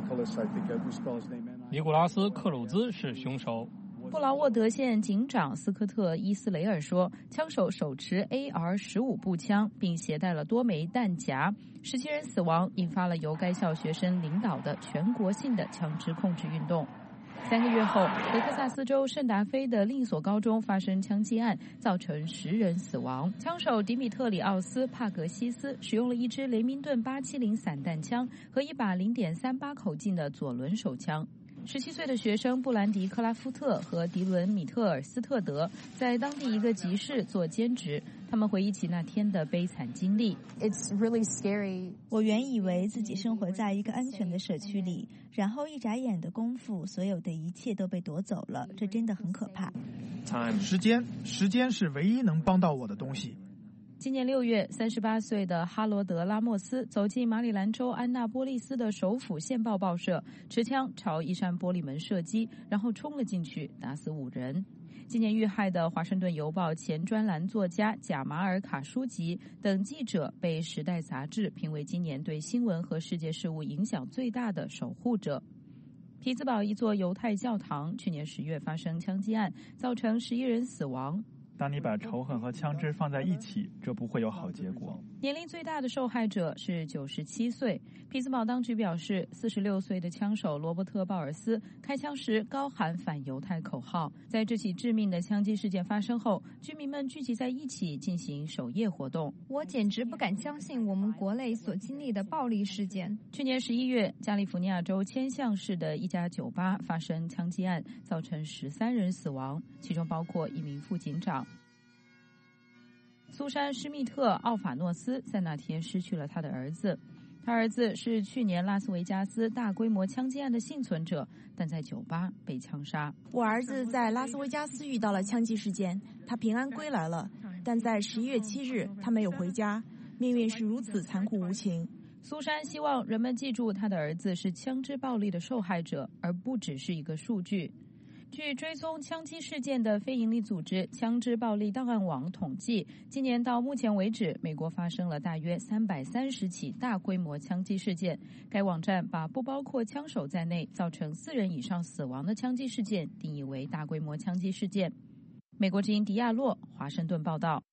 尼古拉斯·克鲁兹是凶手。 布劳沃德县警长斯科特·伊斯雷尔说，枪手手持 A R 十五 步枪，并携带了多枚弹夹，十七人死亡，引发了由该校学生领导的全国性的枪支控制运动。三个月后，德克萨斯州圣达菲的另一所高中发生枪击案，造成十人死亡。枪手迪米特里奥斯·帕格西斯使用了一支雷明顿八七零散弹枪和一把 零点三八 口径的左轮手枪。十七岁的学生布兰迪·克拉夫特和迪伦·米特尔斯特德在当地一个集市做兼职，他们回忆起那天的悲惨经历。 It's really scary. 我原以为自己生活在一个安全的社区里，然后一眨眼的功夫，所有的一切都被夺走了，这真的很可怕。 时间，时间是唯一能帮到我的东西。 今年六月，三十八岁的哈罗德·拉莫斯走进马里兰州安纳波利斯的首府线报报社，持枪朝一扇玻璃门射击，然后冲了进去，打死五人。今年遇害的《华盛顿邮报》前专栏作家贾马尔·卡舒吉等记者被《时代》杂志评为今年对新闻和世界事务影响最大的守护者。匹兹堡一座犹太教堂去年十月发生枪击案，造成十一人死亡。 当你把仇恨和枪支放在一起，这不会有好结果。 年龄最大的受害者是九十七岁。匹兹堡当局表示，四十六岁的枪手罗伯特·鲍尔斯开枪时高喊反犹太口号。在这起致命的枪击事件发生后，居民们聚集在一起进行守夜活动。 我简直不敢相信我们国内所经历的暴力事件。 去年十一月，加利福尼亚州千橡市的一家酒吧发生枪击案，造成十三人死亡，其中包括一名副警长。苏珊·施密特·奥法诺斯在那天失去了他的儿子，他儿子是去年拉斯维加斯大规模枪击案的幸存者，但在酒吧被枪杀。 我儿子在拉斯维加斯遇到了枪击事件，他平安归来了，但在十一月七日他没有回家，命运是如此残酷无情。 苏珊希望人们记住他的儿子是枪支暴力的受害者，而不只是一个数据。据追踪枪击事件的非营利组织枪支暴力档案网统计，今年到目前为止，美国发生了大约三百三十起大规模枪击事件。该网站把不包括枪手在内造成四人以上死亡的枪击事件定义为大规模枪击事件。美国之音迪亚洛，华盛顿报道。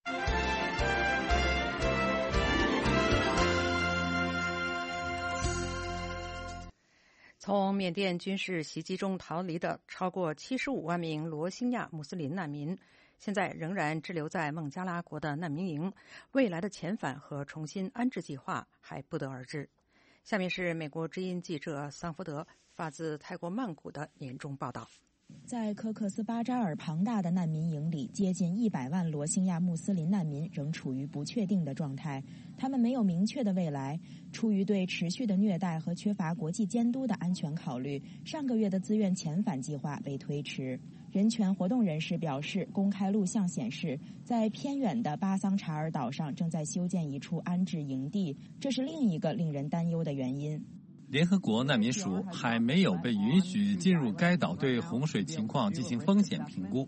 从缅甸军事袭击中逃离的超过七十五万名罗兴亚穆斯林难民，现在仍然滞留在孟加拉国的难民营，未来的遣返和重新安置计划还不得而知。下面是美国之音记者桑福德发自泰国曼谷的年终报道。 在科克斯巴扎尔庞大的难民营里，接近一百万罗兴亚穆斯林难民仍处于不确定的状态，他们没有明确的未来。出于对持续的虐待和缺乏国际监督的安全考虑，上个月的自愿遣返计划被推迟。人权活动人士表示，公开录像显示，在偏远的巴桑查尔岛上正在修建一处安置营地，这是另一个令人担忧的原因。 联合国难民署还没有被允许进入该岛对洪水情况进行风险评估。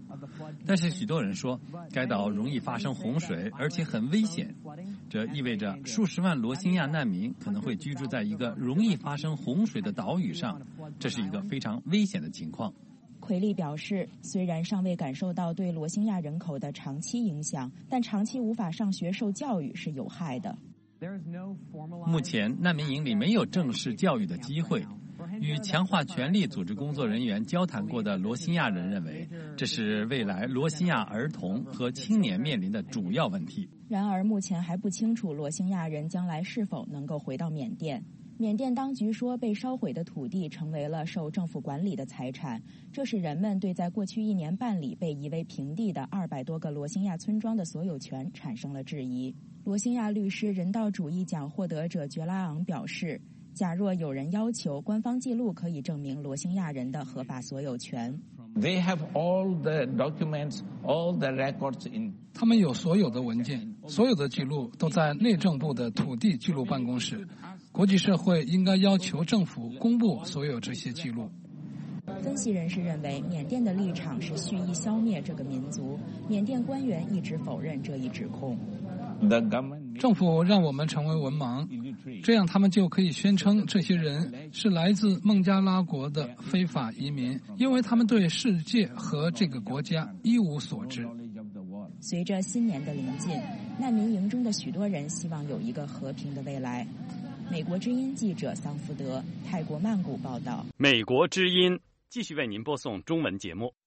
但是许多人说该岛容易发生洪水，而且很危险。这意味着数十万罗兴亚难民可能会居住在一个容易发生洪水的岛屿上，这是一个非常危险的情况。 奎利表示，虽然尚未感受到对罗兴亚人口的长期影响，但长期无法上学受教育是有害的。 目前难民营里没有正式教育的机会。与强化权力组织工作人员交谈过的罗兴亚人认为，这是未来罗兴亚儿童和青年面临的主要问题。 然而，目前还不清楚罗兴亚人将来是否能够回到缅甸。缅甸当局说，被烧毁的土地成为了受政府管理的财产，这使人们对在过去一年半里被夷为平地的二百多个罗兴亚村庄的所有权产生了质疑。罗兴亚律师人道主义奖获得者觉拉昂表示，假若有人要求官方记录可以证明罗兴亚人的合法所有权， They have all the documents, all the records in. 他们有所有的文件，所有的记录都在内政部的土地记录办公室。国际社会应该要求政府公布所有这些记录。 分析人士认为，缅甸的立场是蓄意消灭这个民族。缅甸官员一直否认这一指控。 政府让我们成为文盲，这样他们就可以宣称这些人是来自孟加拉国的非法移民，因为他们对世界和这个国家一无所知。 随着新年的临近，难民营中的许多人希望有一个和平的未来。美国之音记者桑福德，泰国曼谷报道。 美国之音继续为您播送中文节目。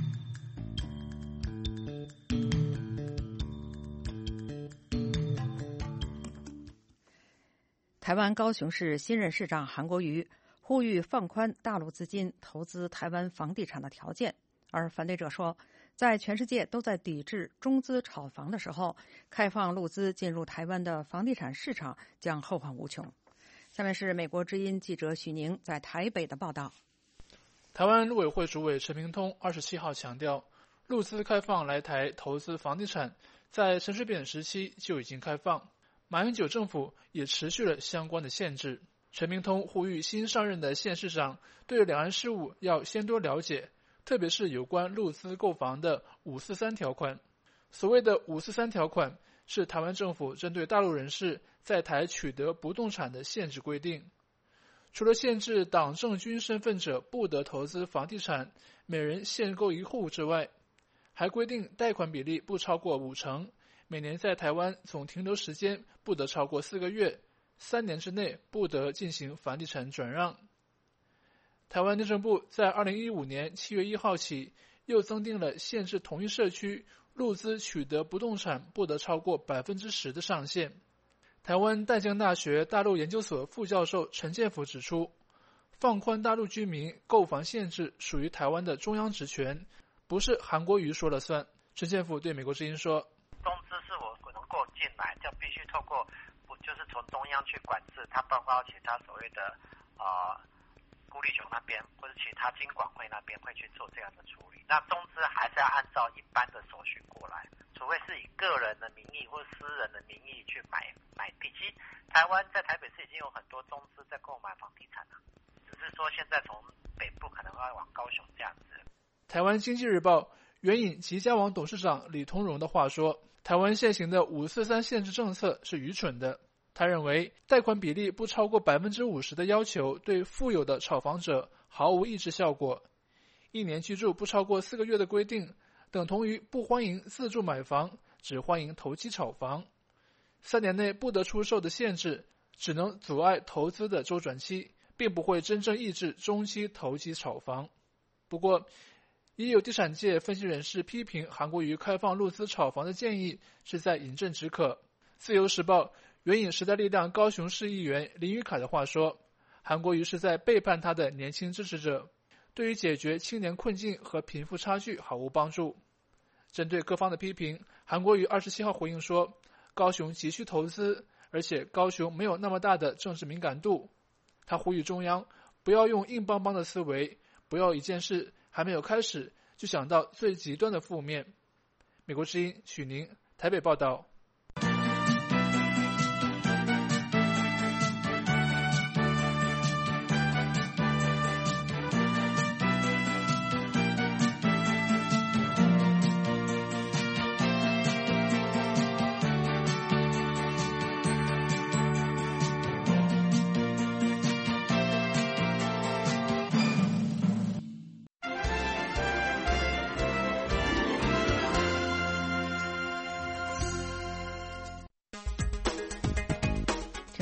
台湾高雄市新任市长韩国瑜呼吁放宽大陆资金投资台湾房地产的条件，而反对者说，在全世界都在抵制中资炒房的时候，开放陆资进入台湾的房地产市场将后患无穷。下面是美国之音记者许宁在台北的报道。 台湾陆委会主委陈明通二十七号强调，陆资开放来台投资房地产，在陈水扁时期就已经开放，马英九政府也持续了相关的限制。陈明通呼吁新上任的县市长对两岸事务要先多了解，特别是有关陆资购房的五四三条款。所谓的五四三条款是台湾政府针对大陆人士在台取得不动产的限制规定。除了限制党政军身份者不得投资房地产，每人限购一户之外，还规定贷款比例不超过五成，每年在台湾总停留时间不得超过四个月，三年之内不得进行房地产转让。台湾内政部在二零一五年七月一号起，又增订了限制同一社区陆资取得不动产不得超过百分之十的上限。台湾淡江大学大陆研究所副教授陈建甫指出，放宽大陆居民购房限制属于台湾的中央职权，不是韩国瑜说了算。陈建甫对美国之音说， 中资是我能够进来，就必须透过就是从中央去管制，它包括其他所谓的呃顾立雄那边或者其他金管会那边会去做这样的处理。那中资还是要按照一般的手续过来，除非是以个人的名义或私人的名义去买买地。其实台湾在台北市已经有很多中资在购买房地产了，只是说现在从北部可能要往高雄这样子。 台湾经济日报援引吉家网董事长李同荣的话说，台湾现行的五四三限制政策是愚蠢的。他认为贷款比例不超过百分之五十的要求对富有的炒房者毫无抑制效果，一年居住不超过四个月的规定等同于不欢迎自住买房，只欢迎投机炒房。三年内不得出售的限制只能阻碍投资的周转期，并不会真正抑制中期投机炒房。不过也有地产界分析人士批评韩国瑜开放陆资炒房的建议是在饮鸩止渴。自由时报援引时代力量高雄市议员林宇凯的话说，韩国瑜是在背叛他的年轻支持者，对于解决青年困境和贫富差距毫无帮助。针对各方的批评，韩国瑜二十七号回应说，高雄急需投资，而且高雄没有那么大的政治敏感度。他呼吁中央不要用硬邦邦的思维，不要一件事还没有开始就想到最极端的负面。美国之音许宁台北报道。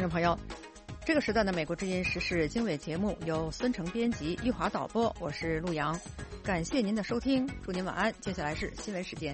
听众朋友，这个时段的美国之音时事经纬节目由孙成编辑，玉华导播，我是陆阳，感谢您的收听，祝您晚安。接下来是新闻时间。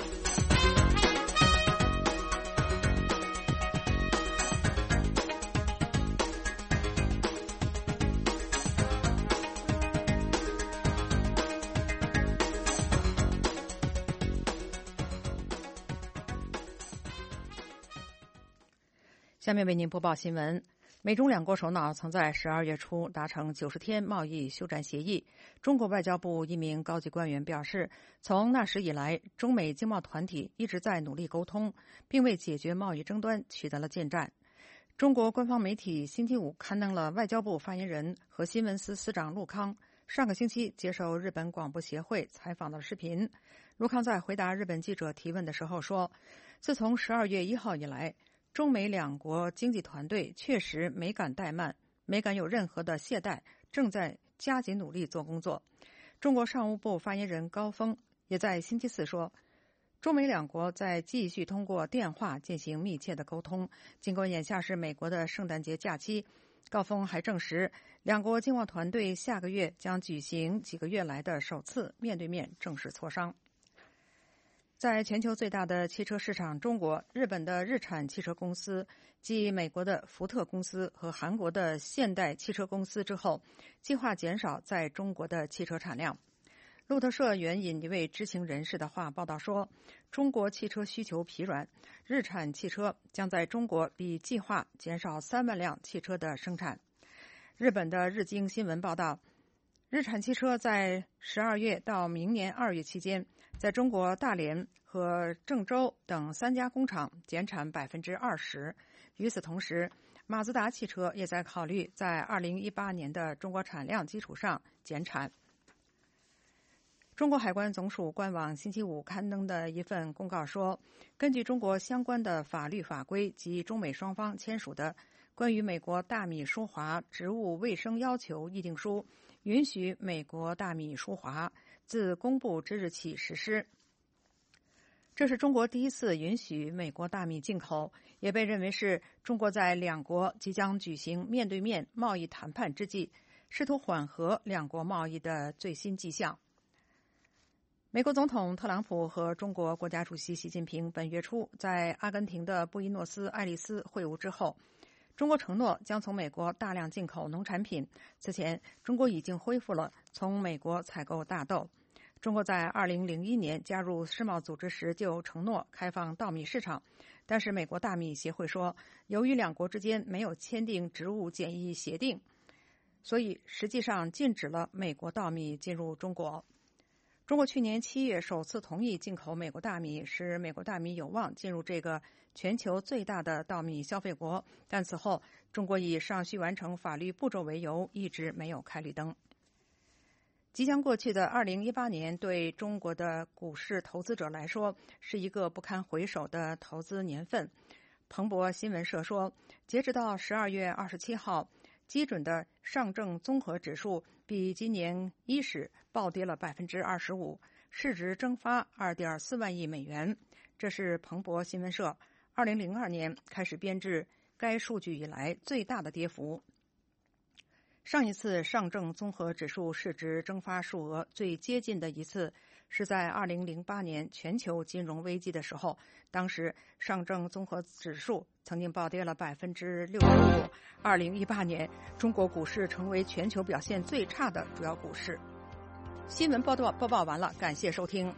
下面为您播报新闻。美中两国首脑曾在十二月初达成九十天贸易休战协议。中国外交部一名高级官员表示，从那时以来，中美经贸团体一直在努力沟通，并为解决贸易争端取得了进展。中国官方媒体星期五刊登了外交部发言人和新闻司司长陆康上个星期接受日本广播协会采访的视频。陆康在回答日本记者提问的时候说，自从十二月一号以来，中美两国经济团队确实没敢怠慢，没敢有任何的懈怠，正在加紧努力做工作。中国商务部发言人高峰也在星期四说，中美两国在继续通过电话进行密切的沟通。尽管眼下是美国的圣诞节假期，高峰还证实，两国经贸团队下个月将举行几个月来的首次面对面正式磋商。在全球最大的汽车市场中国，日本的日产汽车公司继美国的福特公司和韩国的现代汽车公司之后，计划减少在中国的汽车产量。路透社援引一位知情人士的话报道说，中国汽车需求疲软，日产汽车将在中国比计划减少三万辆汽车的生产。日本的日经新闻报道，日产汽车在十二月到明年二月期间，在中国大连和郑州等三家工厂减产百分之二十。与此同时，马自达汽车也在考虑在二零一八年的中国产量基础上减产。中国海关总署官网星期五刊登的一份公告说，根据中国相关的法律法规及中美双方签署的关于美国大米输华植物卫生要求议定书，允许美国大米输华自公布之日起实施。这是中国第一次允许美国大米进口，也被认为是中国在两国即将举行面对面贸易谈判之际，试图缓和两国贸易的最新迹象。美国总统特朗普和中国国家主席习近平本月初在阿根廷的布宜诺斯艾利斯会晤之后，中国承诺将从美国大量进口农产品。此前，中国已经恢复了从美国采购大豆。中国在二零零一年加入世贸组织时就承诺开放稻米市场，但是美国大米协会说，由于两国之间没有签订植物检疫协定，所以实际上禁止了美国稻米进入中国。中国去年七月首次同意进口美国大米，使美国大米有望进入这个全球最大的稻米消费国，但此后中国以尚需完成法律步骤为由，一直没有开绿灯。即将过去的二零一八年对中国的股市投资者来说是一个不堪回首的投资年份。彭博新闻社说，截止到十二月二十七号，基准的上证综合指数比今年伊始暴跌了百分之二十五，市值蒸发二点四万亿美元。这是彭博新闻社二零零二年开始编制该数据以来最大的跌幅。上一次上证综合指数市值蒸发数额最接近的一次是在二零零八年全球金融危机的时候，当时上证综合指数曾经暴跌了百分之六十五。二零一八年，中国股市成为全球表现最差的主要股市。新闻报道播报完了，感谢收听。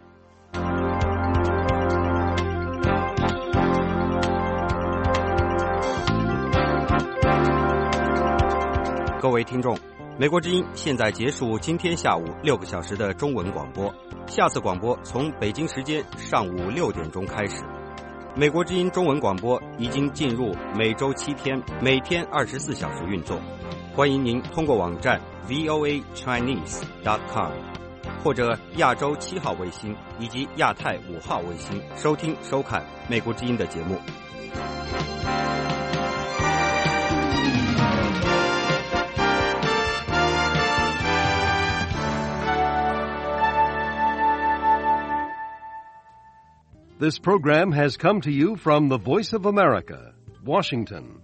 各位听众，美国之音现在结束今天下午六个小时的中文广播，下次广播从北京时间上午六点钟开始。美国之音中文广播已经进入每周七天，每天二十四小时运作。欢迎您通过网站 v o a chinese dot com 或者亚洲七号卫星以及亚太五号卫星收听收看美国之音的节目。 This program has come to you from the Voice of America, Washington.